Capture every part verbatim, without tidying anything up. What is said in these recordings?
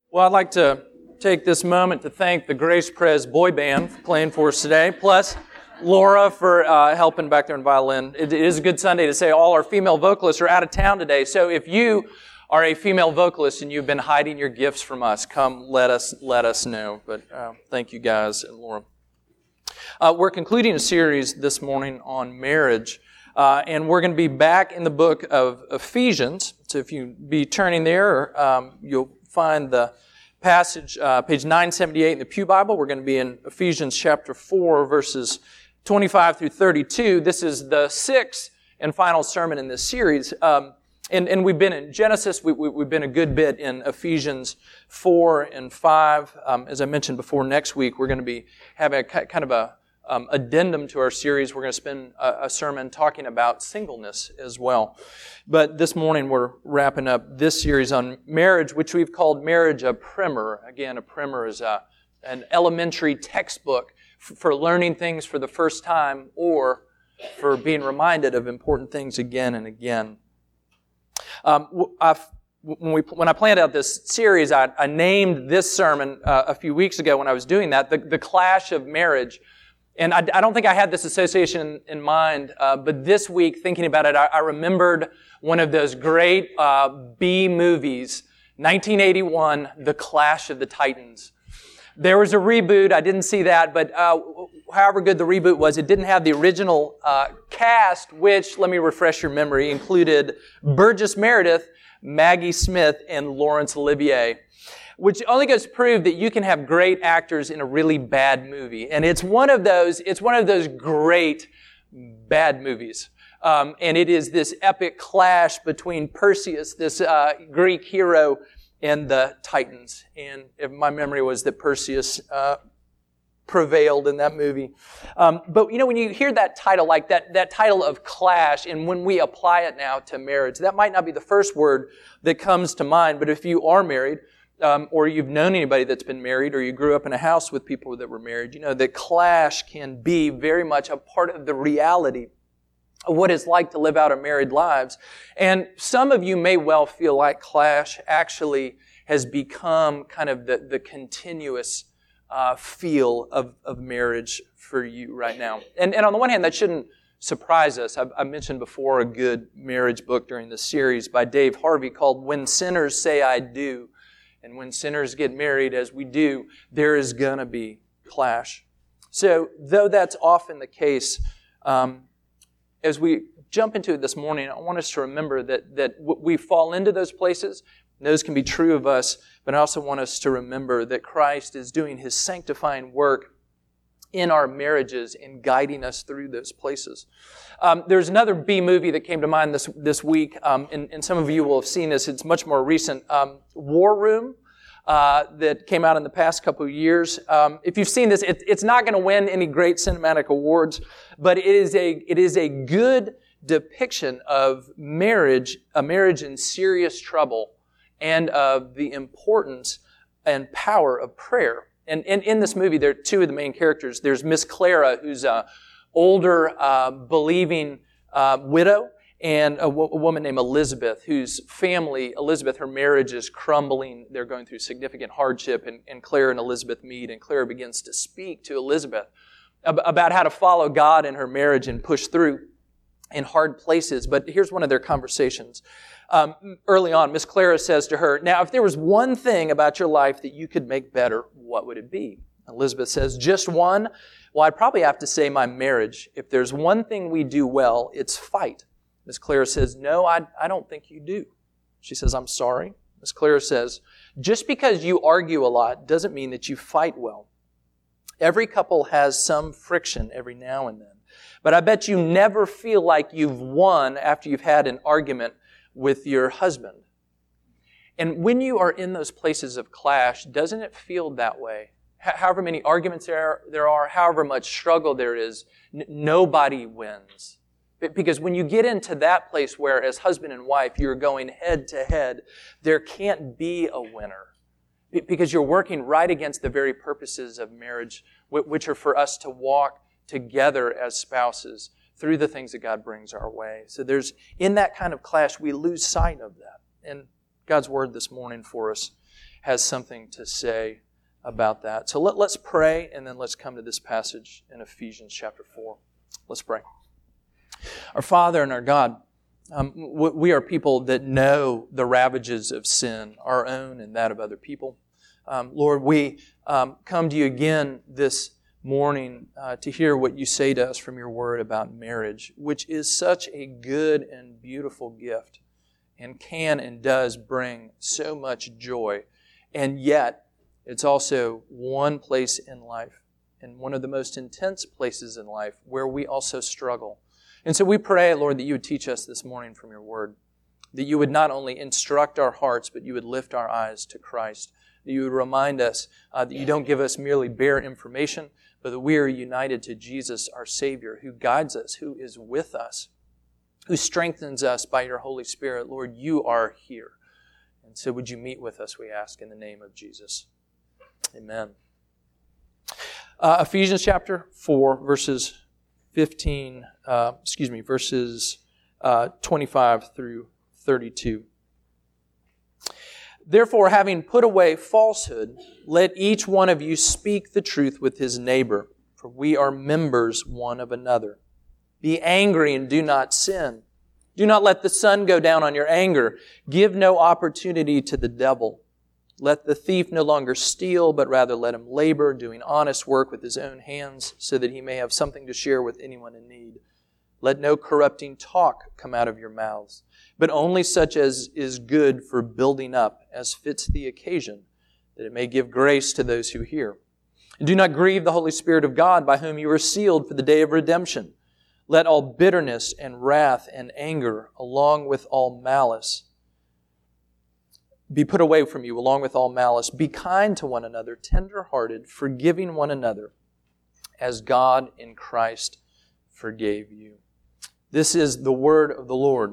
Well, I'd like to take this moment to thank the Grace Pres Boy Band for playing for us today, plus Laura for uh, helping back there in violin. It is a good Sunday to say all our female vocalists are out of town today, so if you are a female vocalist and you've been hiding your gifts from us, come let us let us know. But uh, thank you guys and Laura. Uh, we're concluding a series this morning on marriage, uh, and we're going to be back in the book of Ephesians. So if you be turning there, um, you'll find the passage, uh, page nine seventy-eight in the Pew Bible. We're going to be in Ephesians chapter four, verses twenty-five through thirty-two. This is the sixth and final sermon in this series. Um, and, and we've been in Genesis. We, we, we've been a good bit in Ephesians four and five. Um, as I mentioned before, next week we're going to be having a kind of a um, addendum to our series. We're going to spend a, a sermon talking about singleness as well. But this morning we're wrapping up this series on marriage, which we've called Marriage a Primer. Again, a primer is a, an elementary textbook f- for learning things for the first time or for being reminded of important things again and again. Um, I've, when, we, when I planned out this series, I, I named this sermon uh, a few weeks ago when I was doing that, the, the Clash of Marriage. And I, I don't think I had this association in mind, uh, but this week, thinking about it, I, I remembered one of those great uh, B movies, nineteen eighty-one, The Clash of the Titans. There was a reboot. I didn't see that, but uh, however good the reboot was, it didn't have the original uh, cast, which, let me refresh your memory, included Burgess Meredith, Maggie Smith, and Laurence Olivier. Which only goes to prove that you can have great actors in a really bad movie. And it's one of those, it's one of those great bad movies. Um, and it is this epic clash between Perseus, this uh, Greek hero, and the Titans. And if my memory was that Perseus uh, prevailed in that movie. Um, but, you know, when you hear that title, like that, that title of clash, and when we apply it now to marriage, that might not be the first word that comes to mind. But if you are married, Um, or you've known anybody that's been married, or you grew up in a house with people that were married, you know that clash can be very much a part of the reality of what it's like to live out our married lives. And some of you may well feel like clash actually has become kind of the, the continuous uh, feel of, of marriage for you right now. And, and on the one hand, that shouldn't surprise us. I've, I mentioned before a good marriage book during this series by Dave Harvey called When Sinners Say I Do. And when sinners get married, as we do, there is going to be clash. So, though that's often the case, um, as we jump into it this morning, I want us to remember that, that we fall into those places. And those can be true of us, but I also want us to remember that Christ is doing His sanctifying work in our marriages and guiding us through those places. Um, there's another B movie that came to mind this this week, um, and, and some of you will have seen this. It's much more recent. Um, War Room, uh, that came out in the past couple of years. Um, if you've seen this, it, it's not going to win any great cinematic awards, but it is a it is a good depiction of marriage, a marriage in serious trouble, and of the importance and power of prayer. And, and in this movie, there are two of the main characters. There's Miss Clara, who's a older, uh, believing uh, widow, and a, w- a woman named Elizabeth, whose family, Elizabeth, her marriage is crumbling. They're going through significant hardship, and, and Clara and Elizabeth meet, and Clara begins to speak to Elizabeth ab- about how to follow God in her marriage and push through in hard places. But here's one of their conversations. Um, early on, Miss Clara says to her, "Now, if there was one thing about your life that you could make better, what would it be?" Elizabeth says, "Just one? Well, I'd probably have to say my marriage. If there's one thing we do well, it's fight." Miss Clara says, "No, I, I don't think you do." She says, "I'm sorry." Miss Clara says, "Just because you argue a lot doesn't mean that you fight well. Every couple has some friction every now and then. But I bet you never feel like you've won after you've had an argument with your husband." And when you are in those places of clash, doesn't it feel that way? H- however many arguments there are, there are, however much struggle there is, n- nobody wins. Because when you get into that place where, as husband and wife, you're going head to head, there can't be a winner. Because you're working right against the very purposes of marriage, which are for us to walk together as spouses through the things that God brings our way. So there's, in that kind of clash, we lose sight of that. And God's Word this morning for us has something to say about that. So let, let's pray, and then let's come to this passage in Ephesians chapter four. Let's pray. Our Father and our God, um, we are people that know the ravages of sin, our own and that of other people. Um, Lord, we um, come to you again this morning uh, to hear what you say to us from your word about marriage, which is such a good and beautiful gift and can and does bring so much joy. And yet, it's also one place in life, and one of the most intense places in life, where we also struggle. And so we pray, Lord, that you would teach us this morning from your word, that you would not only instruct our hearts, but you would lift our eyes to Christ, that you would remind us uh, that you don't give us merely bare information, but that we are united to Jesus, our Savior, who guides us, who is with us, who strengthens us by your Holy Spirit. Lord, you are here. And so would you meet with us, we ask, in the name of Jesus. Amen. Uh, Ephesians chapter four, verses fifteen, uh, excuse me, verses uh, twenty-five through thirty-two. Therefore, having put away falsehood, let each one of you speak the truth with his neighbor, for we are members one of another. Be angry and do not sin. Do not let the sun go down on your anger. Give no opportunity to the devil. Let the thief no longer steal, but rather let him labor, doing honest work with his own hands, so that he may have something to share with anyone in need. Let no corrupting talk come out of your mouths, but only such as is good for building up, as fits the occasion, that it may give grace to those who hear. And do not grieve the Holy Spirit of God, by whom you are sealed for the day of redemption. Let all bitterness and wrath and anger, along with all malice, be put away from you, along with all malice. Be kind to one another, tender-hearted, forgiving one another, as God in Christ forgave you. This is the word of the Lord.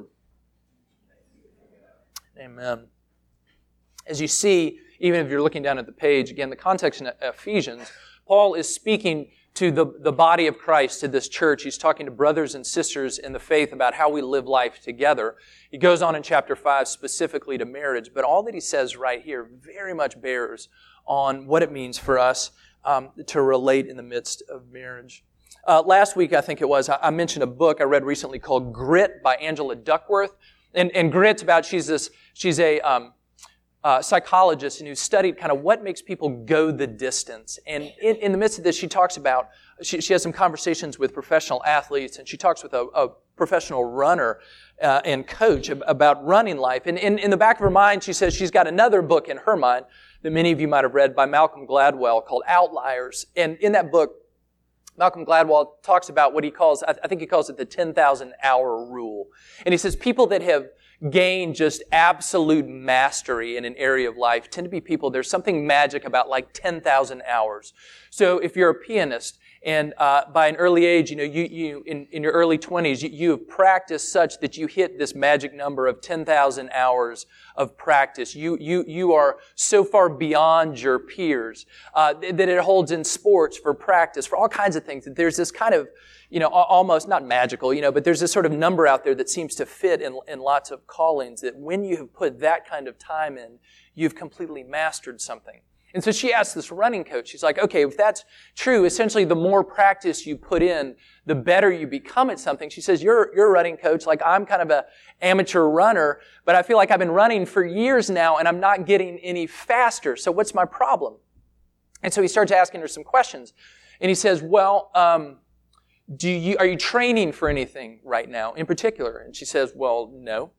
Amen. As you see, even if you're looking down at the page, again, the context in Ephesians, Paul is speaking to the, the body of Christ, to this church. He's talking to brothers and sisters in the faith about how we live life together. He goes on in chapter five specifically to marriage, but all that he says right here very much bears on what it means for us um, to relate in the midst of marriage. Uh, last week, I think it was, I, I mentioned a book I read recently called Grit by Angela Duckworth. And, and Grit's about, she's this, she's a um, uh, psychologist and who studied kind of what makes people go the distance. And in, in the midst of this, she talks about, she, she has some conversations with professional athletes, and she talks with a, a professional runner uh, and coach about running life. And in, in the back of her mind, she says she's got another book in her mind that many of you might have read by Malcolm Gladwell called Outliers. And in that book, Malcolm Gladwell talks about what he calls, I think he calls it the ten thousand hour rule. And he says people that have gained just absolute mastery in an area of life tend to be people, there's something magic about like ten thousand hours. So if you're a pianist, and uh, by an early age, you know, you, you in, in your early twenties, you, you have practiced such that you hit this magic number of ten thousand hours of practice. You you you are so far beyond your peers uh, that it holds in sports for practice, for all kinds of things. That there's this kind of, you know, almost not magical, you know, but there's this sort of number out there that seems to fit in, in lots of callings. That when you have put that kind of time in, you've completely mastered something. And so she asked this running coach, she's like, okay, if that's true, essentially the more practice you put in, the better you become at something. She says, you're, you're a running coach, like I'm kind of an amateur runner, but I feel like I've been running for years now and I'm not getting any faster. So what's my problem? And so he starts asking her some questions. And he says, well, um, do you, are you training for anything right now in particular? And she says, well, no.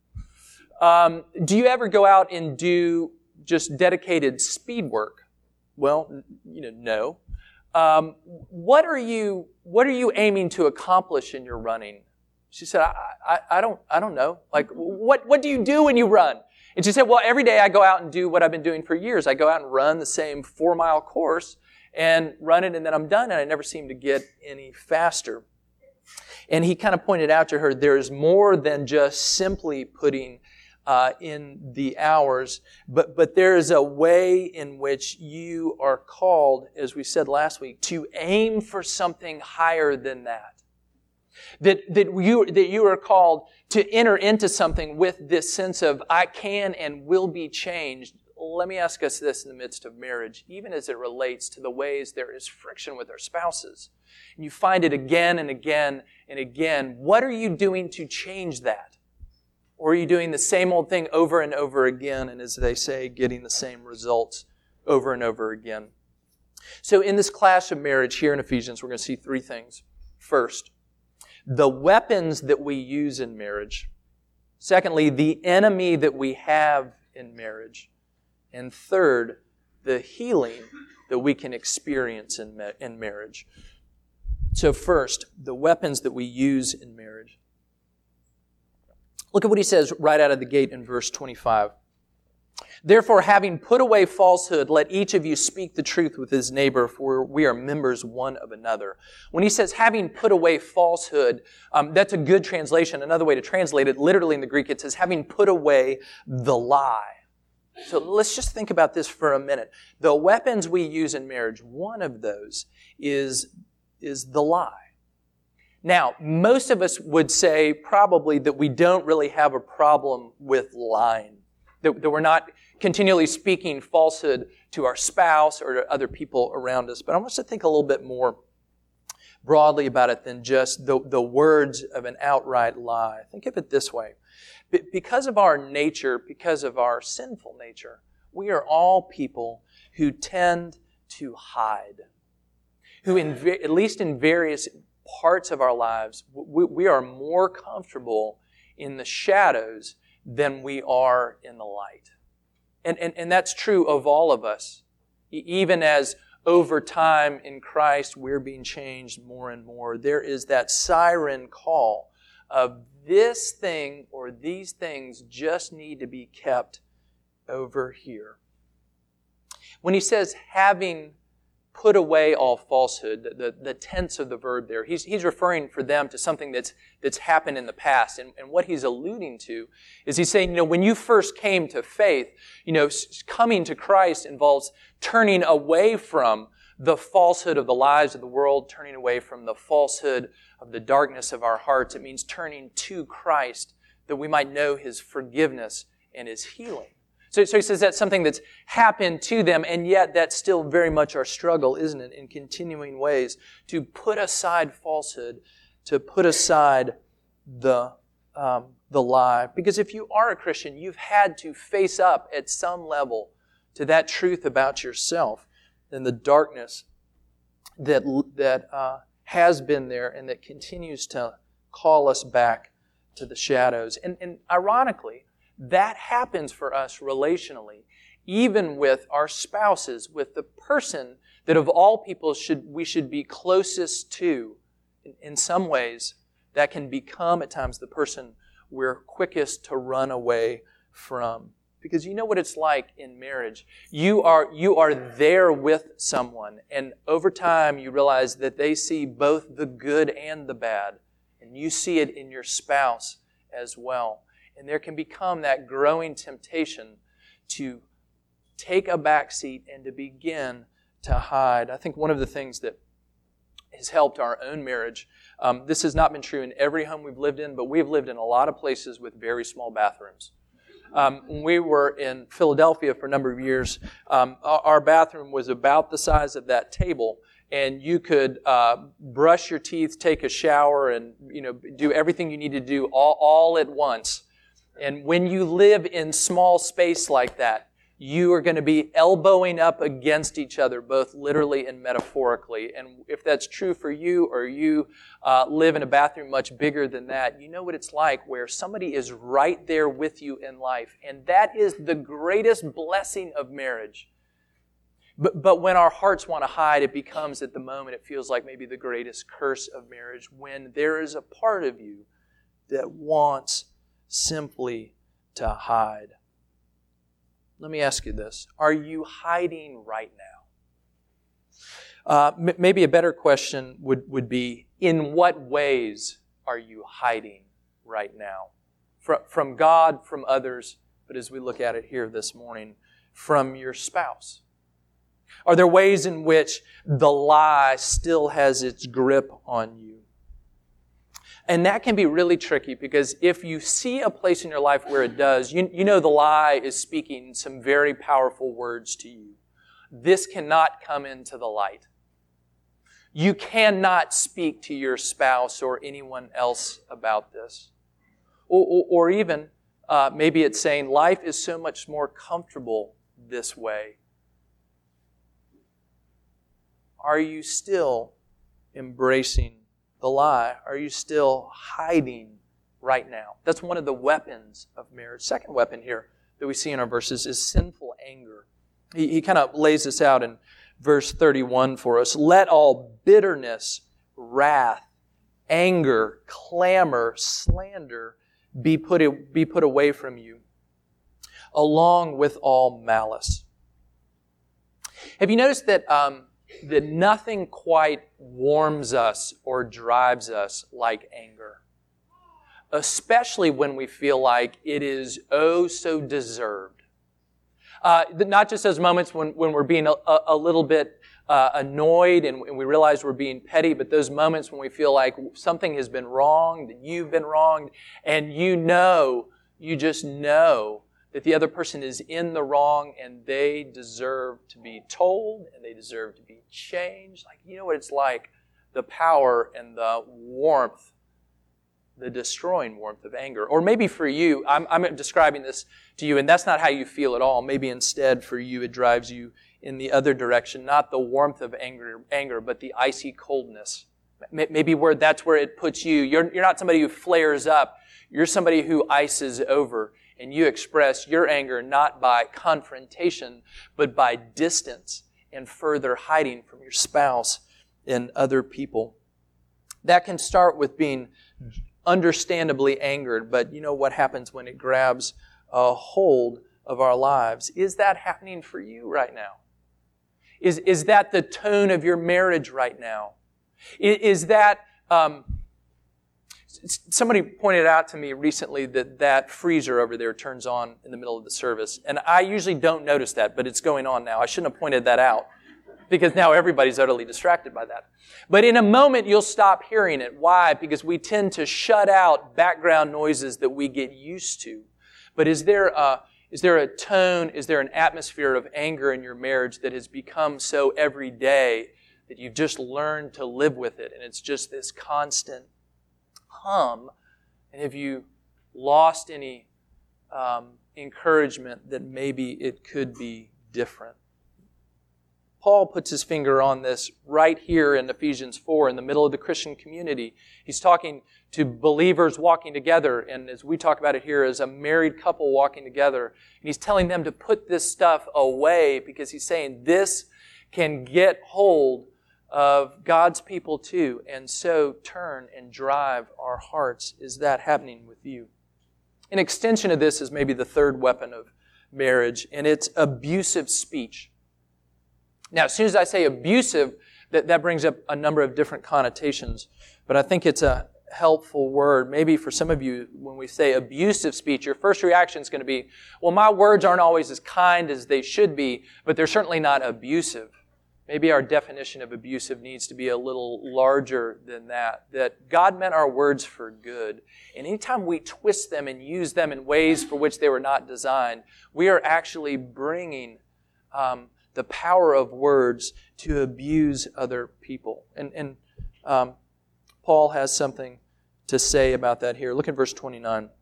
Um, do you ever go out and do just dedicated speed work? Well, you know, no. Um, what are you What are you aiming to accomplish in your running? She said, I, I, I don't I don't know. Like, what what do you do when you run? And she said, well, every day I go out and do what I've been doing for years. I go out and run the same four mile course and run it, and then I'm done, and I never seem to get any faster. And he kind of pointed out to her, there's more than just simply putting Uh, in the hours, but but there is a way in which you are called, as we said last week, to aim for something higher than that. That that you that you are called to enter into something with this sense of I can and will be changed, let me ask us this in the midst of marriage, even as it relates to the ways there is friction with our spouses. And you find it again and again and again. What are you doing to change that? Or are you doing the same old thing over and over again, and as they say, getting the same results over and over again? So in this class of marriage here in Ephesians, we're going to see three things. First, the weapons that we use in marriage. Secondly, the enemy that we have in marriage. And third, the healing that we can experience in, ma- in marriage. So first, the weapons that we use in marriage. Look at what he says right out of the gate in verse twenty-five. Therefore, having put away falsehood, let each of you speak the truth with his neighbor, for we are members one of another. When he says having put away falsehood, um, that's a good translation. Another way to translate it, literally in the Greek, it says having put away the lie. So let's just think about this for a minute. The weapons we use in marriage, one of those is, is the lie. Now, most of us would say probably that we don't really have a problem with lying. That, that we're not continually speaking falsehood to our spouse or to other people around us. But I want us to think a little bit more broadly about it than just the, the words of an outright lie. Think of it this way. Be- because of our nature, because of our sinful nature, we are all people who tend to hide. Who, in ve- at least in various parts of our lives, we, we are more comfortable in the shadows than we are in the light. And, and, and that's true of all of us. Even as over time in Christ we're being changed more and more, there is that siren call of this thing or these things just need to be kept over here. When he says having put away all falsehood, the, the, the tense of the verb there, he's, he's referring for them to something that's, that's happened in the past. And, and what he's alluding to is he's saying, you know, when you first came to faith, you know, coming to Christ involves turning away from the falsehood of the lies of the world, turning away from the falsehood of the darkness of our hearts. It means turning to Christ that we might know His forgiveness and His healing. So, so he says that's something that's happened to them, and yet that's still very much our struggle, isn't it, in continuing ways to put aside falsehood, to put aside the um, the lie. Because if you are a Christian, you've had to face up at some level to that truth about yourself and the darkness that that uh, has been there and that continues to call us back to the shadows. And, and ironically, that happens for us relationally, even with our spouses, with the person that of all people should we should be closest to. In, in some ways, that can become at times the person we're quickest to run away from. Because you know what it's like in marriage. You are, you are there with someone, and over time you realize that they see both the good and the bad, and you see it in your spouse as well. And there can become that growing temptation to take a back seat and to begin to hide. I think one of the things that has helped our own marriage, um, this has not been true in every home we've lived in, but we've lived in a lot of places with very small bathrooms. Um, when we were in Philadelphia for a number of years, um, our, our bathroom was about the size of that table, and you could uh, brush your teeth, take a shower, and you know do everything you need to do all, all at once. And when you live in small space like that, you are going to be elbowing up against each other, both literally and metaphorically. And if that's true for you, or you uh, live in a bathroom much bigger than that, you know what it's like where somebody is right there with you in life. And that is the greatest blessing of marriage. But, but when our hearts want to hide, it becomes at the moment, it feels like maybe the greatest curse of marriage, when there is a part of you that wants simply to hide. Let me ask you this. Are you hiding right now? Uh, m- maybe a better question would, would be, in what ways are you hiding right now? From, from God, from others, but as we look at it here this morning, from your spouse. Are there ways in which the lie still has its grip on you? And that can be really tricky because if you see a place in your life where it does, you, you know the lie is speaking some very powerful words to you. This cannot come into the light. You cannot speak to your spouse or anyone else about this. Or, or, or even, uh, maybe it's saying, life is so much more comfortable this way. Are you still embracing the lie? Are you still hiding right now? That's one of the weapons of marriage. Second weapon here that we see in our verses is sinful anger. He, he kind of lays this out in verse thirty-one for us. Let all bitterness, wrath, anger, clamor, slander be put, be put away from you, along with all malice. Have you noticed that um, that nothing quite warms us or drives us like anger? Especially when we feel like it is oh so deserved. Uh, not just those moments when, when we're being a, a little bit uh, annoyed and, and we realize we're being petty, but those moments when we feel like something has been wronged, that you've been wronged, and you know, you just know that the other person is in the wrong and they deserve to be told and they deserve to be changed. Like, you know what it's like? The power and the warmth, the destroying warmth of anger. Or maybe for you, I'm, I'm describing this to you, and that's not how you feel at all. Maybe instead for you, it drives you in the other direction, not the warmth of anger, anger, but the icy coldness. Maybe where that's where it puts you. You're, you're not somebody who flares up. You're somebody who ices over, and you express your anger not by confrontation, but by distance and further hiding from your spouse and other people. That can start with being understandably angered, but you know what happens when it grabs a hold of our lives? Is that happening for you right now? Is, is that the tone of your marriage right now? Is, is that, um, somebody pointed out to me recently that that freezer over there turns on in the middle of the service. And I usually don't notice that, but it's going on now. I shouldn't have pointed that out because now everybody's utterly distracted by that. But in a moment, you'll stop hearing it. Why? Because we tend to shut out background noises that we get used to. But is there a, is there a tone, is there an atmosphere of anger in your marriage that has become so everyday that you've just learned to live with it, and it's just this constant hum? And have you lost any um, encouragement that maybe it could be different? Paul puts his finger on this right here in Ephesians four, in the middle of the Christian community. He's talking to believers walking together, and as we talk about it here, as a married couple walking together. And he's telling them to put this stuff away because he's saying this can get hold of God's people too, and so turn and drive our hearts. Is that happening with you? An extension of this is maybe the third weapon of marriage, and it's abusive speech. Now, as soon as I say abusive, that, that brings up a number of different connotations, but I think it's a helpful word. Maybe for some of you, when we say abusive speech, your first reaction is going to be, well, my words aren't always as kind as they should be, but they're certainly not abusive. Maybe our definition of abusive needs to be a little larger than that, that God meant our words for good. And anytime we twist them and use them in ways for which they were not designed, we are actually bringing um, the power of words to abuse other people. And, and um, Paul has something to say about that here. Look at verse twenty-nine. He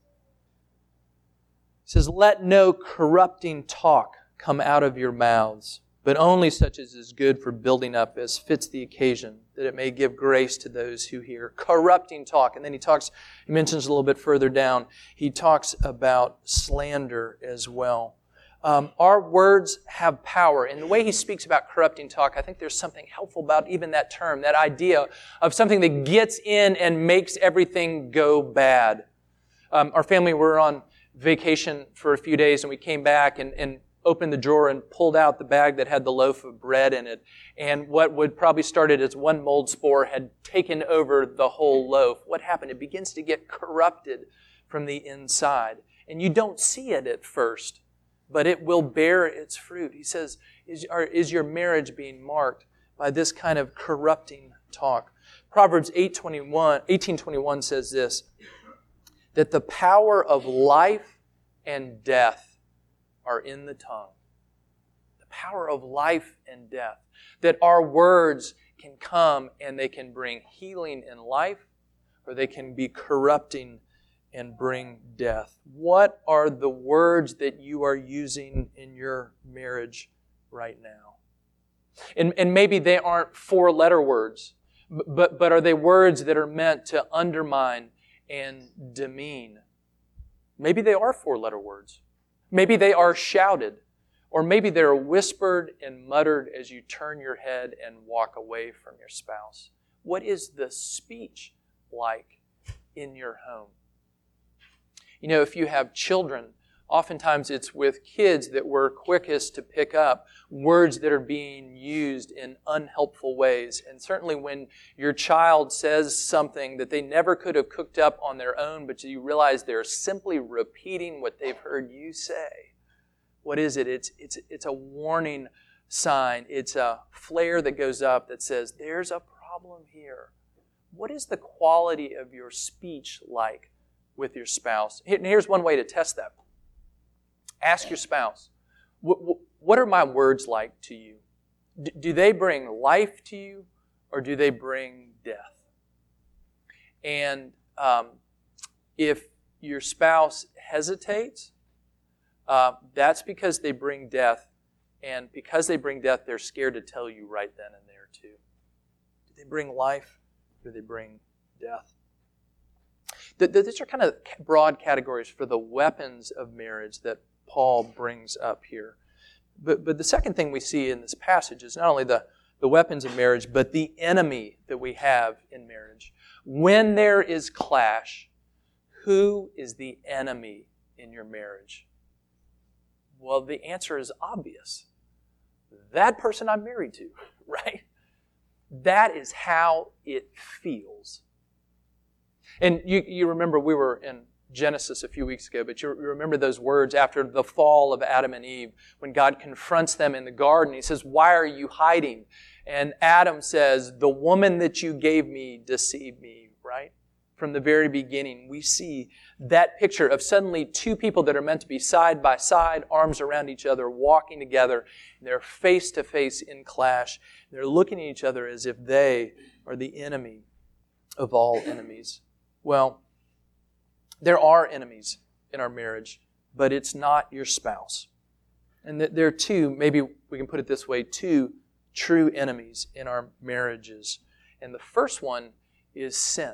says, "Let no corrupting talk come out of your mouths, but only such as is good for building up as fits the occasion, that it may give grace to those who hear." Corrupting talk. And then he talks, he mentions a little bit further down, he talks about slander as well. Um, our words have power. And the way he speaks about corrupting talk, I think there's something helpful about even that term, that idea of something that gets in and makes everything go bad. Um, our family were on vacation for a few days, and we came back and, and opened the drawer and pulled out the bag that had the loaf of bread in it. And what would probably started as one mold spore had taken over the whole loaf. What happened? It begins to get corrupted from the inside. And you don't see it at first, but it will bear its fruit. He says, is, are, is your marriage being marked by this kind of corrupting talk. Proverbs eight twenty-one, eighteen twenty-one says this, that the power of life and death are in the tongue. The power of life and death. That our words can come and they can bring healing in life, or they can be corrupting and bring death. What are the words that you are using in your marriage right now? And, and maybe they aren't four-letter words, but, but are they words that are meant to undermine and demean? Maybe they are four-letter words. Maybe they are shouted. Or maybe they're whispered and muttered as you turn your head and walk away from your spouse. What is the speech like in your home? You know, if you have children, oftentimes it's with kids that we're quickest to pick up words that are being used in unhelpful ways. And certainly when your child says something that they never could have cooked up on their own, but you realize they're simply repeating what they've heard you say. What is it? It's, it's, it's a warning sign. It's a flare that goes up that says, there's a problem here. What is the quality of your speech like with your spouse? And here's one way to test that. Ask your spouse, what are my words like to you? Do they bring life to you, or do they bring death? And um, if your spouse hesitates, uh, that's because they bring death. And because they bring death, they're scared to tell you right then and there too. Do they bring life, or do they bring death? These are kind of broad categories for the weapons of marriage that Paul brings up here. But, but the second thing we see in this passage is not only the, the weapons of marriage, but the enemy that we have in marriage. When there is clash, who is the enemy in your marriage? Well, the answer is obvious. That person I'm married to, right? That is how it feels. And you, you remember we were in Genesis a few weeks ago, but you remember those words after the fall of Adam and Eve, when God confronts them in the garden. He says, why are you hiding? And Adam says, the woman that you gave me deceived me, right? From the very beginning, we see that picture of suddenly two people that are meant to be side by side, arms around each other, walking together. And they're face to face in clash. They're looking at each other as if they are the enemy of all enemies. Well, there are enemies in our marriage, but it's not your spouse. And there are two, maybe we can put it this way, two true enemies in our marriages. And the first one is sin.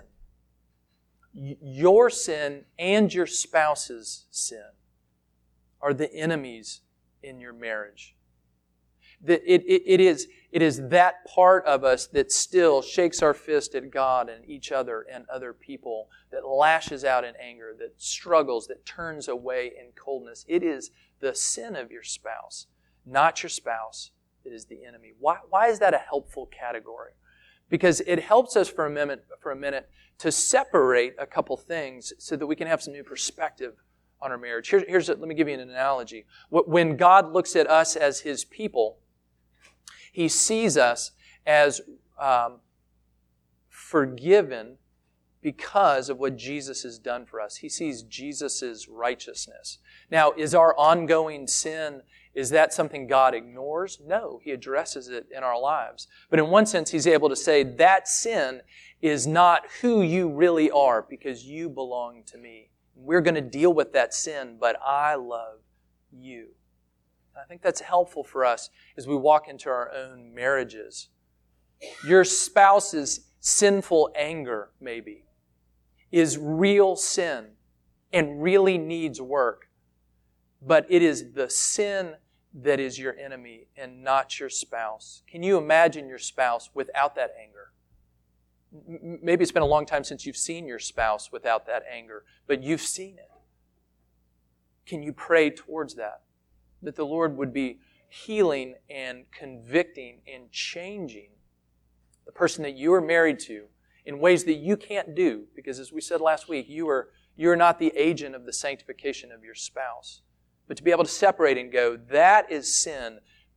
Your sin and your spouse's sin are the enemies in your marriage. It, it, it, is, it is that part of us that still shakes our fist at God and each other and other people, that lashes out in anger, that struggles, that turns away in coldness. It is the sin of your spouse, not your spouse, that is the enemy. Why, why is that a helpful category? Because it helps us for a minute, for a minute to separate a couple things so that we can have some new perspective on our marriage. Here, here's a, let me give you an analogy. When God looks at us as His people, He sees us as um, forgiven because of what Jesus has done for us. He sees Jesus' righteousness. Now, is our ongoing sin, is that something God ignores? No, He addresses it in our lives. But in one sense, He's able to say, that sin is not who you really are because you belong to me. We're going to deal with that sin, but I love you. I think that's helpful for us as we walk into our own marriages. Your spouse's sinful anger, maybe, is real sin and really needs work. But it is the sin that is your enemy and not your spouse. Can you imagine your spouse without that anger? Maybe it's been a long time since you've seen your spouse without that anger, but you've seen it. Can you pray towards that? That the Lord would be healing and convicting and changing the person that you are married to in ways that you can't do, because as we said last week, you are, you are not the agent of the sanctification of your spouse. But to be able to separate and go, that is sin,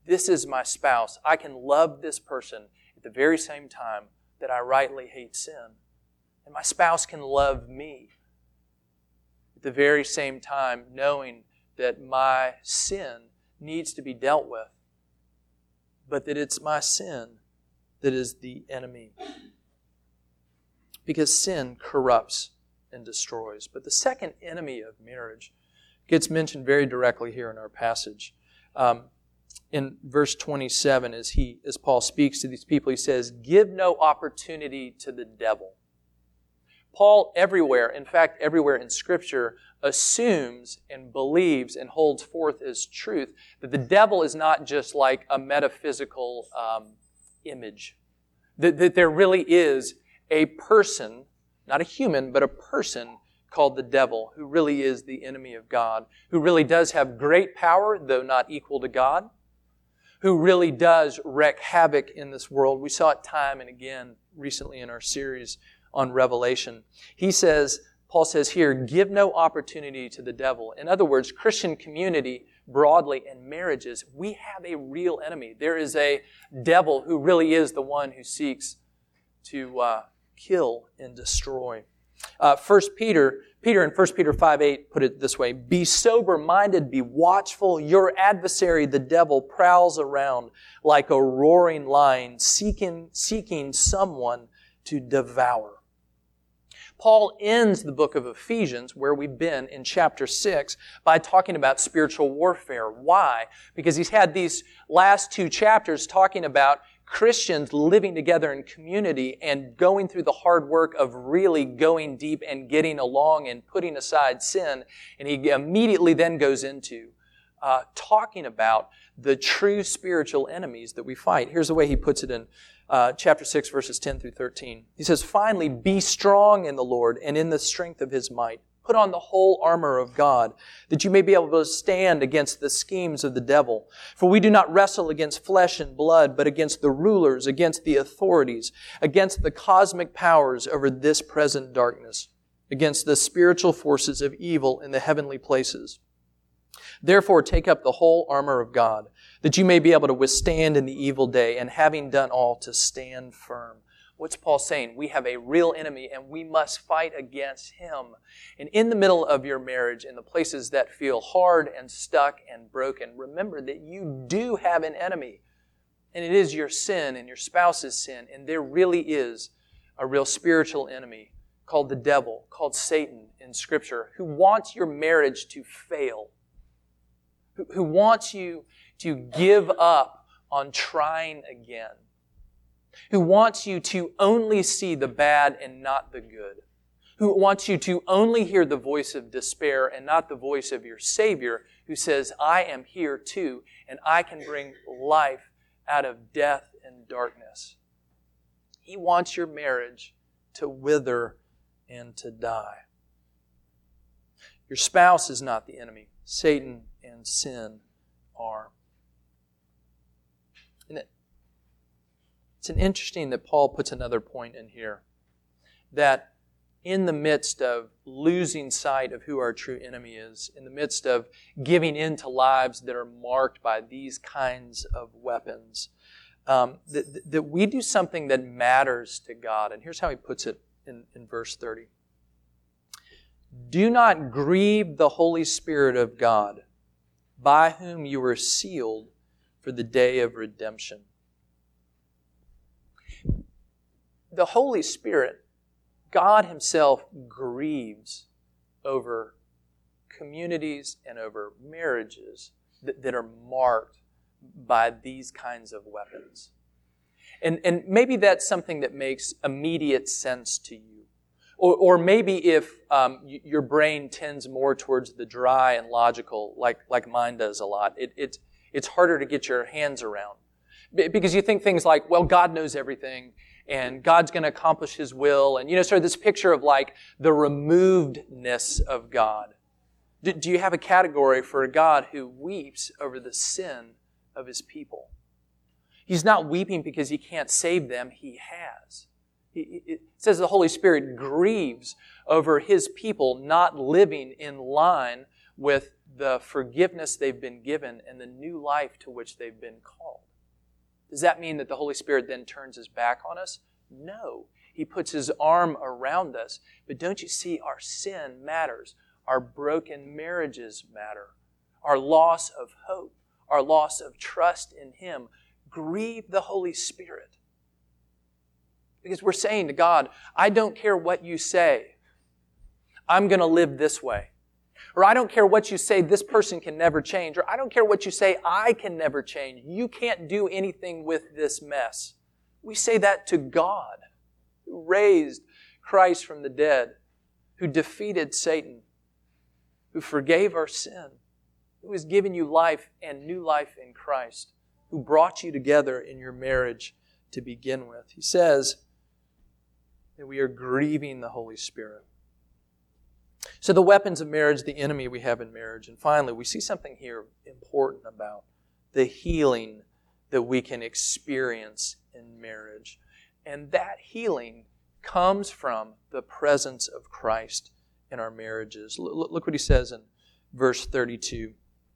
this is my spouse. I can love this person at the very same time that I rightly hate sin. And my spouse can love me at the very same time, knowing that my sin needs to be dealt with, but that it's my sin that is the enemy. Because sin corrupts and destroys. But the second enemy of marriage gets mentioned very directly here in our passage. Um, in verse twenty-seven, as he, as Paul speaks to these people, he says, "Give no opportunity to the devil." Paul everywhere, in fact, everywhere in Scripture, assumes and believes and holds forth as truth that the devil is not just like a metaphysical um, image. That, that there really is a person, not a human, but a person called the devil, who really is the enemy of God, who really does have great power, though not equal to God, who really does wreak havoc in this world. We saw it time and again recently in our series on Revelation. He says, Paul says here, give no opportunity to the devil. In other words, Christian community broadly and marriages, we have a real enemy. There is a devil who really is the one who seeks to uh, kill and destroy. Uh, First Peter, Peter in First Peter five eight put it this way, "Be sober-minded, be watchful. Your adversary, the devil, prowls around like a roaring lion, seeking, seeking someone to devour." Paul ends the book of Ephesians, where we've been in chapter six, by talking about spiritual warfare. Why? Because he's had these last two chapters talking about Christians living together in community and going through the hard work of really going deep and getting along and putting aside sin. And he immediately then goes into uh, talking about the true spiritual enemies that we fight. Here's the way he puts it in uh, chapter six, verses ten through thirteen. He says, "Finally, be strong in the Lord and in the strength of His might. Put on the whole armor of God, that you may be able to stand against the schemes of the devil. For we do not wrestle against flesh and blood, but against the rulers, against the authorities, against the cosmic powers over this present darkness, against the spiritual forces of evil in the heavenly places. Therefore, take up the whole armor of God, that you may be able to withstand in the evil day, and having done all, to stand firm." What's Paul saying? We have a real enemy and we must fight against him. And in the middle of your marriage, in the places that feel hard and stuck and broken, remember that you do have an enemy. And it is your sin and your spouse's sin. And there really is a real spiritual enemy called the devil, called Satan in Scripture, who wants your marriage to fail, who, who wants you to give up on trying again, who wants you to only see the bad and not the good, who wants you to only hear the voice of despair and not the voice of your Savior, who says, "I am here too, and I can bring life out of death and darkness." He wants your marriage to wither and to die. Your spouse is not the enemy. Satan and sin are. And it, it's an interesting that Paul puts another point in here, that in the midst of losing sight of who our true enemy is, in the midst of giving in to lives that are marked by these kinds of weapons, um, that, that we do something that matters to God. And here's how he puts it in, in verse thirty. "Do not grieve the Holy Spirit of God, by whom you were sealed for the day of redemption." The Holy Spirit, God Himself, grieves over communities and over marriages that, that are marked by these kinds of weapons. And, and maybe that's something that makes immediate sense to you. Or, or maybe if um, y- your brain tends more towards the dry and logical, like, like mine does a lot, it, it, it's harder to get your hands around. B- because you think things like, well, God knows everything, and God's going to accomplish His will. And, you know, sort of this picture of like the removedness of God. Do, do you have a category for a God who weeps over the sin of His people? He's not weeping because He can't save them. He has. He, it says the Holy Spirit grieves over His people not living in line with the forgiveness they've been given and the new life to which they've been called. Does that mean that the Holy Spirit then turns His back on us? No. He puts His arm around us. But don't you see, our sin matters. Our broken marriages matter. Our loss of hope, our loss of trust in Him grieve the Holy Spirit. Because we're saying to God, I don't care what you say. I'm going to live this way. Or I don't care what you say, this person can never change. Or I don't care what you say, I can never change. You can't do anything with this mess. We say that to God, who raised Christ from the dead, who defeated Satan, who forgave our sin, who has given you life and new life in Christ, who brought you together in your marriage to begin with. He says that we are grieving the Holy Spirit. So the weapons of marriage, the enemy we have in marriage. And finally, we see something here important about the healing that we can experience in marriage. And that healing comes from the presence of Christ in our marriages. Look what he says in verse thirty-two.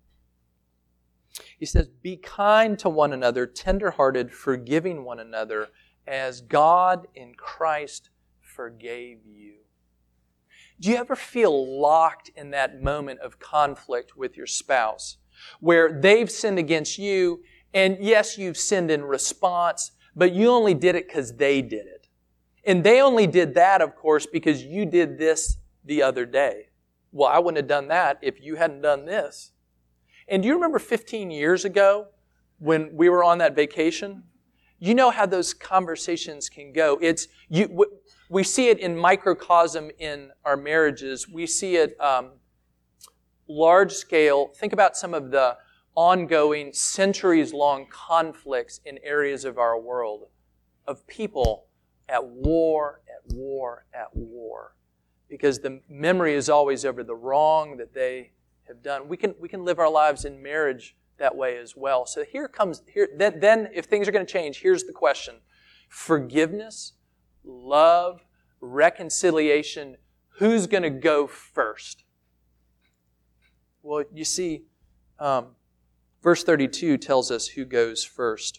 He says, be kind to one another, tender-hearted, forgiving one another, as God in Christ forgave you. Do you ever feel locked in that moment of conflict with your spouse, where they've sinned against you, and yes, you've sinned in response, but you only did it because they did it. And they only did that, of course, because you did this the other day. Well, I wouldn't have done that if you hadn't done this. And do you remember fifteen years ago when we were on that vacation? You know how those conversations can go. It's you. We see it in microcosm in our marriages. We see it um, large scale. Think about some of the ongoing, centuries-long conflicts in areas of our world of people at war, at war, at war. Because the memory is always over the wrong that they have done. We can we can live our lives in marriage that way as well. So here comes here. Then, then if things are going to change, here's the question: forgiveness, love, reconciliation. Who's going to go first? Well, you see, um, verse thirty-two tells us who goes first.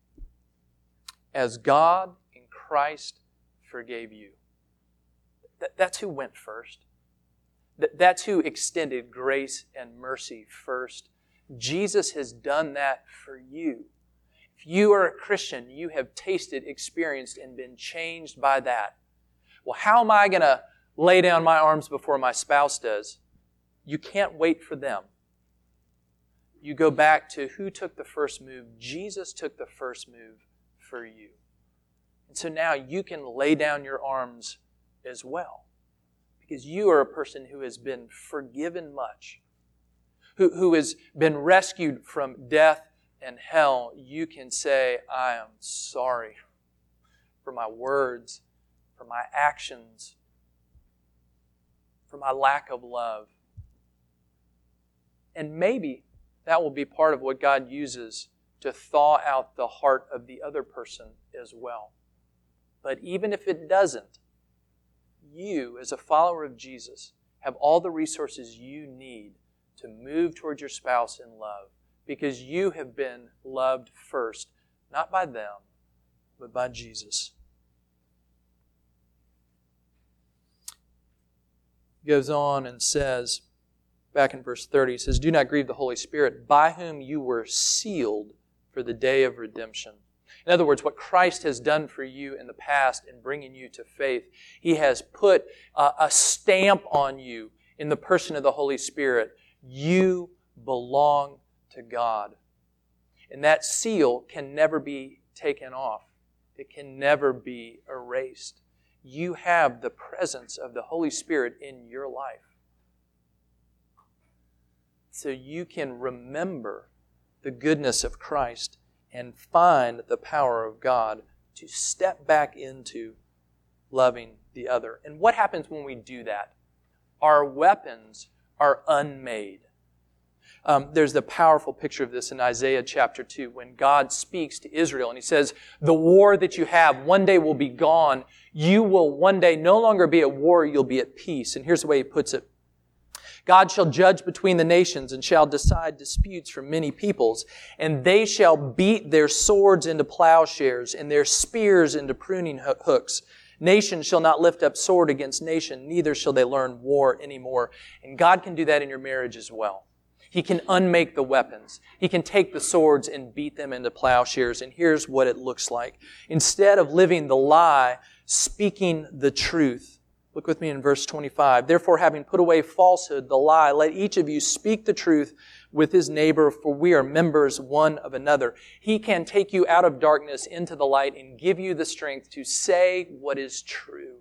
As God in Christ forgave you. Th- that's who went first. Th- that's who extended grace and mercy first. Jesus has done that for you. If you are a Christian, you have tasted, experienced, and been changed by that. Well, how am I going to lay down my arms before my spouse does? You can't wait for them. You go back to who took the first move. Jesus took the first move for you. And so now you can lay down your arms as well. Because you are a person who has been forgiven much. Who, who has been rescued from death and hell. You can say, I am sorry for my words, for my actions, for my lack of love. And maybe that will be part of what God uses to thaw out the heart of the other person as well. But even if it doesn't, you, as a follower of Jesus, have all the resources you need to move towards your spouse in love, because you have been loved first, not by them, but by Jesus. He goes on and says, back in verse thirty, he says, do not grieve the Holy Spirit, by whom you were sealed for the day of redemption. In other words, what Christ has done for you in the past in bringing you to faith, He has put a, a stamp on you in the person of the Holy Spirit. You belong to God. And that seal can never be taken off. It can never be erased. You have the presence of the Holy Spirit in your life. So you can remember the goodness of Christ and find the power of God to step back into loving the other. And what happens when we do that? Our weapons are unmade. Um, there's the powerful picture of this in Isaiah chapter two when God speaks to Israel and He says, the war that you have one day will be gone. You will one day no longer be at war, you'll be at peace. And here's the way He puts it. God shall judge between the nations and shall decide disputes from many peoples. And they shall beat their swords into plowshares and their spears into pruning hooks. Nation shall not lift up sword against nation, neither shall they learn war anymore. And God can do that in your marriage as well. He can unmake the weapons. He can take the swords and beat them into plowshares. And here's what it looks like. Instead of living the lie, speaking the truth. Look with me in verse twenty-five. Therefore, having put away falsehood, the lie, let each of you speak the truth with his neighbor, for we are members one of another. He can take you out of darkness into the light and give you the strength to say what is true.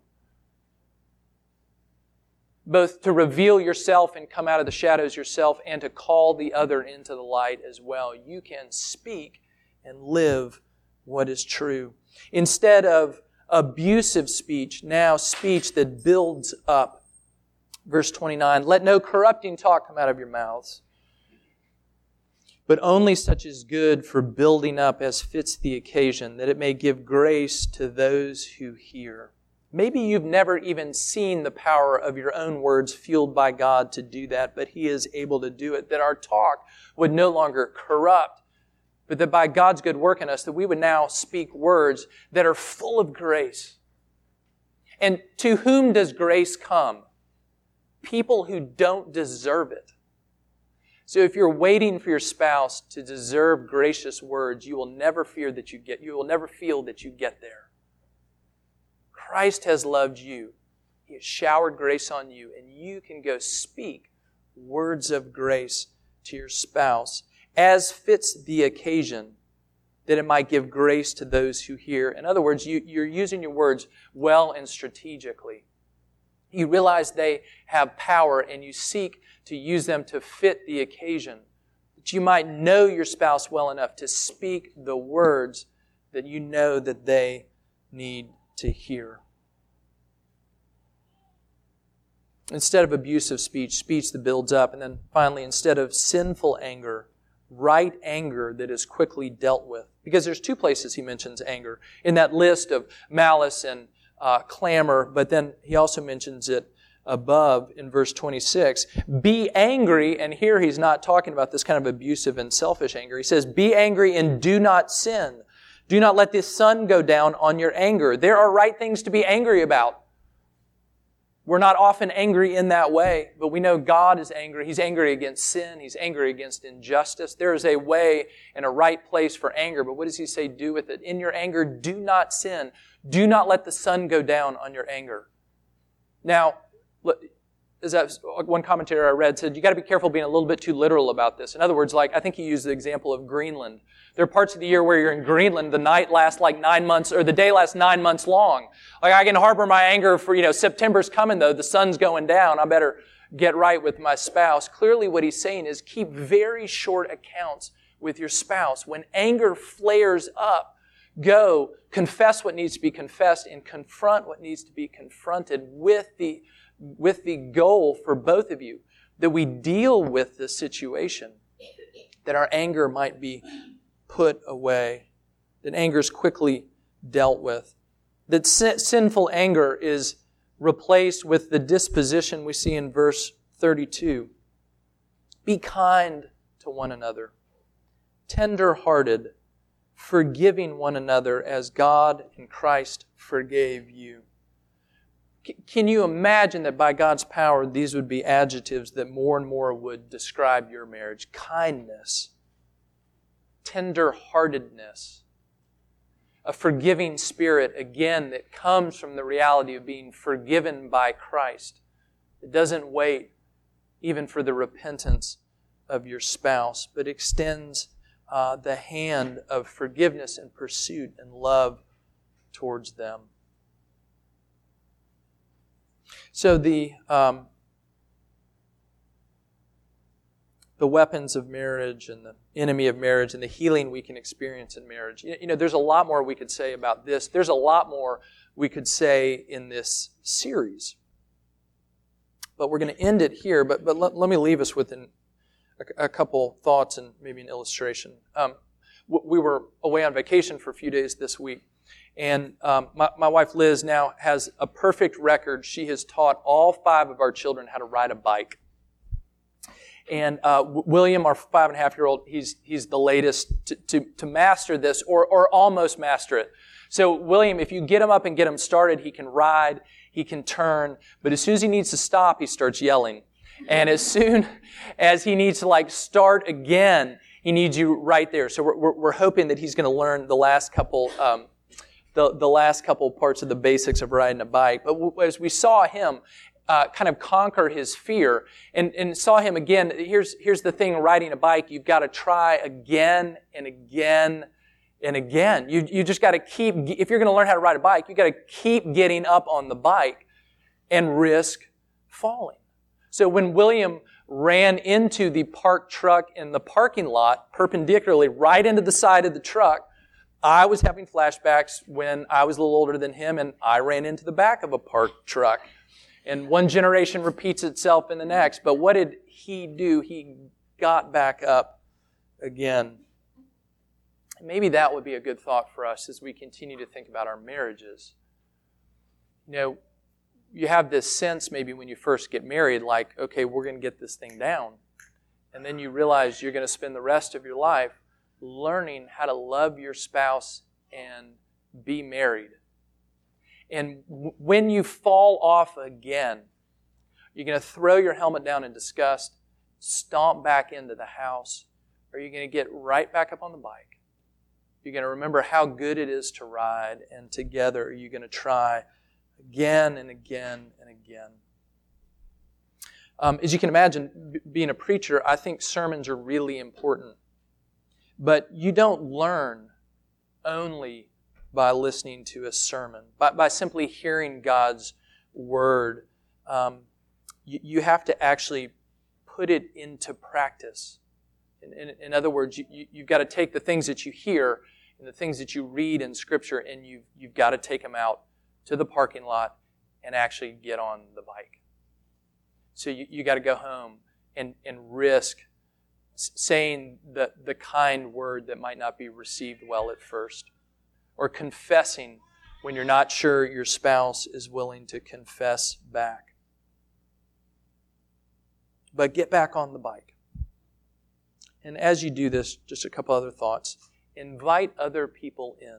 Both to reveal yourself and come out of the shadows yourself and to call the other into the light as well. You can speak and live what is true. Instead of abusive speech, now speech that builds up. Verse twenty-nine, let no corrupting talk come out of your mouths, but only such as good for building up as fits the occasion, that it may give grace to those who hear. Maybe you've never even seen the power of your own words fueled by God to do that, but He is able to do it, that our talk would no longer corrupt, but that by God's good work in us, that we would now speak words that are full of grace. And to whom does grace come? People who don't deserve it. So if you're waiting for your spouse to deserve gracious words, you will never fear that you get, you will never feel that you get there. Christ has loved you. He has showered grace on you, and you can go speak words of grace to your spouse as fits the occasion, that it might give grace to those who hear. In other words, you, you're using your words well and strategically. You realize they have power and you seek to use them to fit the occasion, that you might know your spouse well enough to speak the words that you know that they need to hear. Instead of abusive speech, speech that builds up. And then finally, instead of sinful anger, right anger that is quickly dealt with. Because there's two places he mentions anger in that list of malice and uh, clamor, but then he also mentions it above in verse twenty-six. Be angry, and here he's not talking about this kind of abusive and selfish anger. He says, be angry and do not sin. Do not let the sun go down on your anger. There are right things to be angry about. We're not often angry in that way, but we know God is angry. He's angry against sin. He's angry against injustice. There is a way and a right place for anger, but what does he say do with it? In your anger, do not sin. Do not let the sun go down on your anger. Now, as that one commentator I read said, you got to be careful being a little bit too literal about this. In other words, like I think he used the example of Greenland. There are parts of the year where you're in Greenland, the night lasts like nine months, or the day lasts nine months long. Like I can harbor my anger for, you know, September's coming though, the sun's going down, I better get right with my spouse. Clearly what he's saying is keep very short accounts with your spouse. When anger flares up, go confess what needs to be confessed and confront what needs to be confronted with the with the goal for both of you that we deal with the situation, that our anger might be put away, that anger is quickly dealt with, that sin- sinful anger is replaced with the disposition we see in verse thirty-two. Be kind to one another, tender-hearted, forgiving one another as God in Christ forgave you. C- can you imagine that by God's power, these would be adjectives that more and more would describe your marriage? Kindness, tender-heartedness, a forgiving spirit, again, that comes from the reality of being forgiven by Christ. It doesn't wait even for the repentance of your spouse, but extends uh, the hand of forgiveness and pursuit and love towards them. So the um, the weapons of marriage and the enemy of marriage and the healing we can experience in marriage. You know, there's a lot more we could say about this. There's a lot more we could say in this series. But we're going to end it here. But but let, let me leave us with an, a, a couple thoughts and maybe an illustration. Um, we were away on vacation for a few days this week. And um, my, my wife Liz now has a perfect record. She has taught all five of our children how to ride a bike. And uh, W- William, our five and a half year old, he's he's the latest to, to, to master this or or almost master it. So William, if you get him up and get him started, he can ride, he can turn, but as soon as he needs to stop, he starts yelling. And as soon as he needs to like start again, he needs you right there. So we're we're, we're hoping that he's going to learn the last couple um, the the last couple parts of the basics of riding a bike. But w- as we saw him uh, kind of conquer his fear and and saw him again, here's here's the thing: riding a bike, you've got to try again and again. And again, you you just got to keep, if you're going to learn how to ride a bike, you got to keep getting up on the bike and risk falling. So when William ran into the parked truck in the parking lot, perpendicularly right into the side of the truck, I was having flashbacks when I was a little older than him and I ran into the back of a parked truck. And one generation repeats itself in the next. But what did he do? He got back up again. Maybe that would be a good thought for us as we continue to think about our marriages. You know, you have this sense maybe when you first get married, like, okay, we're going to get this thing down. And then you realize you're going to spend the rest of your life learning how to love your spouse and be married. And w- when you fall off again, you're going to throw your helmet down in disgust, stomp back into the house, or you're going to get right back up on the bike. You're going to remember how good it is to ride, and together you're going to try again and again and again. Um, as you can imagine, b- being a preacher, I think sermons are really important. But you don't learn only by listening to a sermon, by, by simply hearing God's Word. Um, you, you have to actually put it into practice. In, in, in other words, you, you, you've got to take the things that you hear and the things that you read in Scripture, and you've, you've got to take them out to the parking lot and actually get on the bike. So you, you got to go home and, and risk saying the, the kind word that might not be received well at first, or confessing when you're not sure your spouse is willing to confess back. But get back on the bike. And as you do this, just a couple other thoughts. Invite other people in.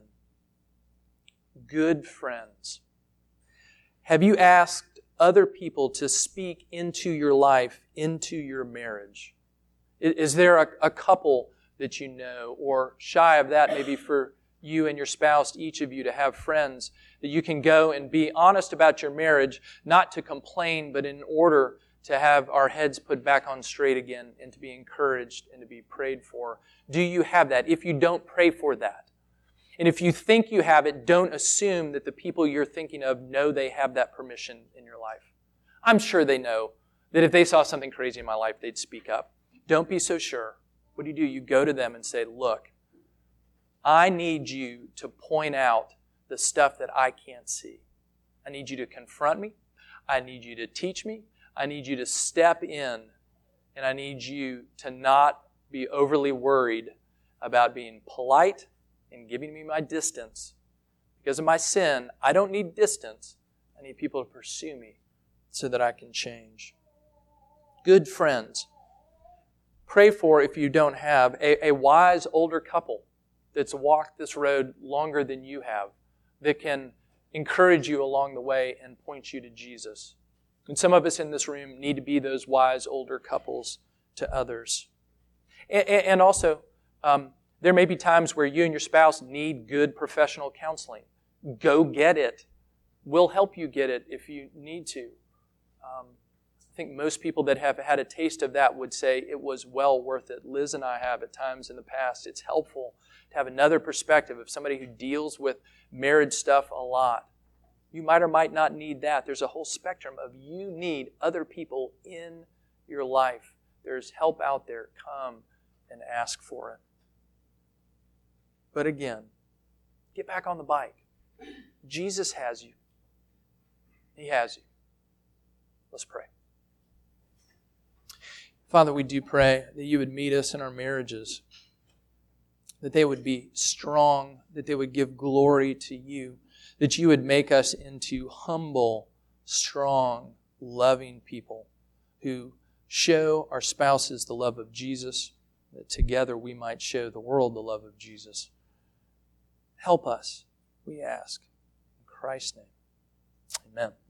Good friends. Have you asked other people to speak into your life, into your marriage? Is there a, a couple that you know, or shy of that, maybe for you and your spouse, each of you, to have friends that you can go and be honest about your marriage, not to complain, but in order to have our heads put back on straight again and to be encouraged and to be prayed for? Do you have that? If you don't, pray for that. And if you think you have it, don't assume that the people you're thinking of know they have that permission in your life. I'm sure they know that if they saw something crazy in my life, they'd speak up. Don't be so sure. What do you do? You go to them and say, look, I need you to point out the stuff that I can't see. I need you to confront me. I need you to teach me. I need you to step in, and I need you to not be overly worried about being polite and giving me my distance. Because of my sin, I don't need distance. I need people to pursue me so that I can change. Good friends. Pray for, if you don't have, a, a wise older couple that's walked this road longer than you have, that can encourage you along the way and point you to Jesus. And some of us in this room need to be those wise older couples to others. And, and also, um, there may be times where you and your spouse need good professional counseling. Go get it. We'll help you get it if you need to. Um, I think most people that have had a taste of that would say it was well worth it. Liz and I have at times in the past. It's helpful to have another perspective of somebody who deals with marriage stuff a lot. You might or might not need that. There's a whole spectrum of you need other people in your life. There's help out there. Come and ask for it. But again, get back on the bike. Jesus has you. He has you. Let's pray. Father, we do pray that you would meet us in our marriages, that they would be strong, that they would give glory to you, that you would make us into humble, strong, loving people who show our spouses the love of Jesus, that together we might show the world the love of Jesus. Help us, we ask. In Christ's name, amen.